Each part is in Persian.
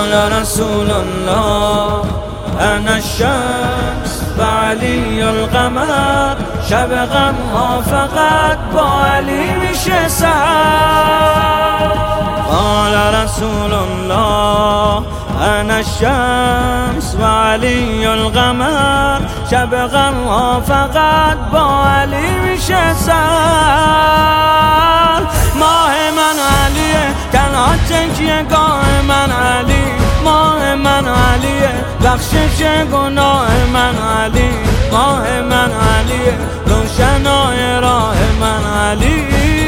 قال رسول الله انا الشمس وعلی القمر، شب غم ها فقط با علی میشه سحر. قال رسول الله انا الشمس وعلی القمر، شب غم ها فقط با علی میشه سحر. ماه من علیه، تنها تکیه گاه من علی، ماه من علیه، بخشش گناه من علی، ماه من علیه، روشنای راه من علی.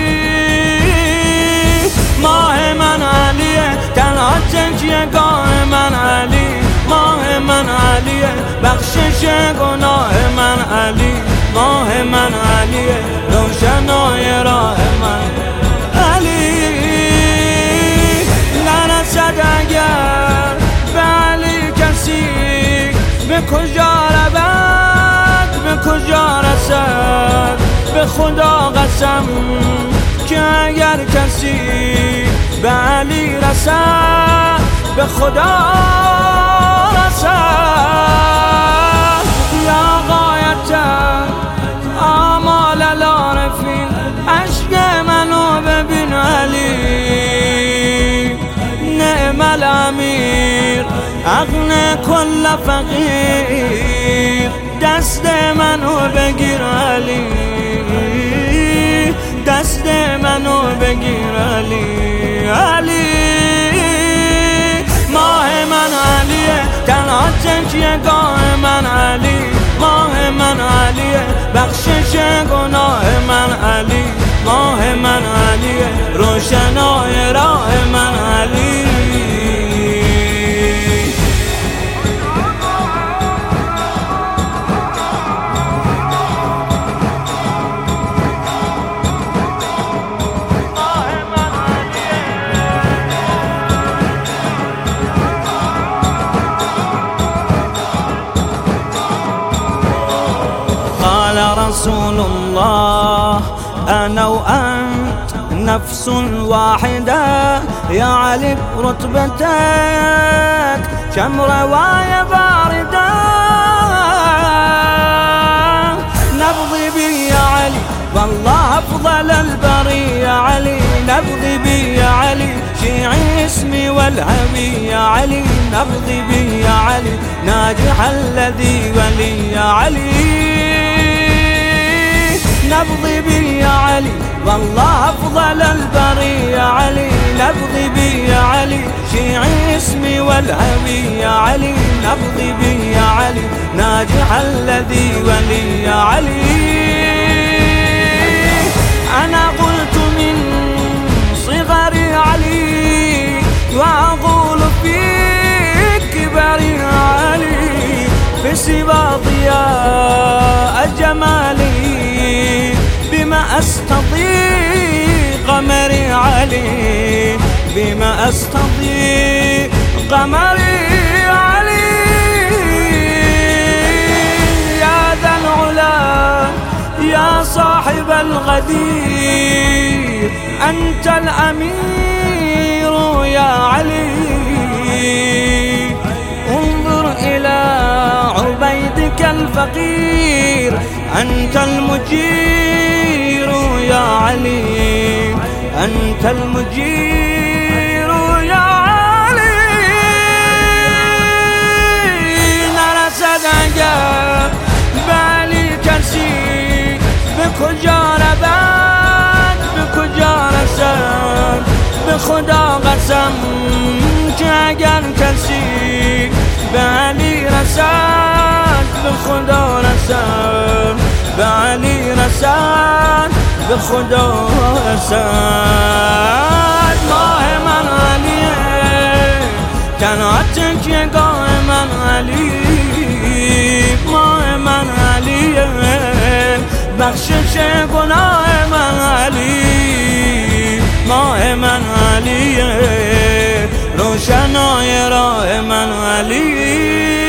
ماه من علیه، تنها تکیه گاه من علی، ماه من علیه، بخشش گناه من علی، ماه من علیه، روشنای راه من علی. نرسد اگر به علی کسی، به کجا رود به کجا رسد؟ به خدا قسم که اگر کسی به علی رسد، به خدا رسد. یا غایت آمال العارفین، عشق منو ببین علی، نعم الامیر اغنى کل فقیر. دست منو بگیر علی، دست منو بگیر علی، علی. ماه من علیه، تنها تکیه گاه من علی، ماه من علیه، بخشش گناه من علی، ماه من علیه، روشنای راه من علی. رسول الله أنا وأنت نفس واحدة، يا علي برتبتك شمرة ويا باردة. نبضي بي يا علي والله أفضل البرية علي، نبضي بي يا علي شيعي اسمي والهبي يا علي، نبضي بي يا علي ناجح الذي ولي يا علي. نبضي بي يا علي والله أفضل البرية يا علي، نبضي بي يا علي شيعي اسمي والهبي يا علي، نبضي بي يا علي ناجح الذي ولي يا علي. أنا قلت من صغري علي، وأقول في كبري علي، في سباط ضياء جمالي بما أستضيء قمري علي، بما أستضيء قمري علي. يا ذا العلا يا صاحب الغدير، أنت الأمير يا علي. انظر إلى عبيدك الفقير، أنت المجير يا علي، أنت المجير يا علي. نرسد اگر به علی کسی، به کجا رود به کجا رسد؟ به خدا قسم که اگر کسی به علی رسد، به خدا رسد، به علی رسد، به خدا رسد. ماه من علیه، تنها تکیه گاه من علی، ماه من علیه، بخشش گناه من علی، ماه من علیه، روشنای راه من علی.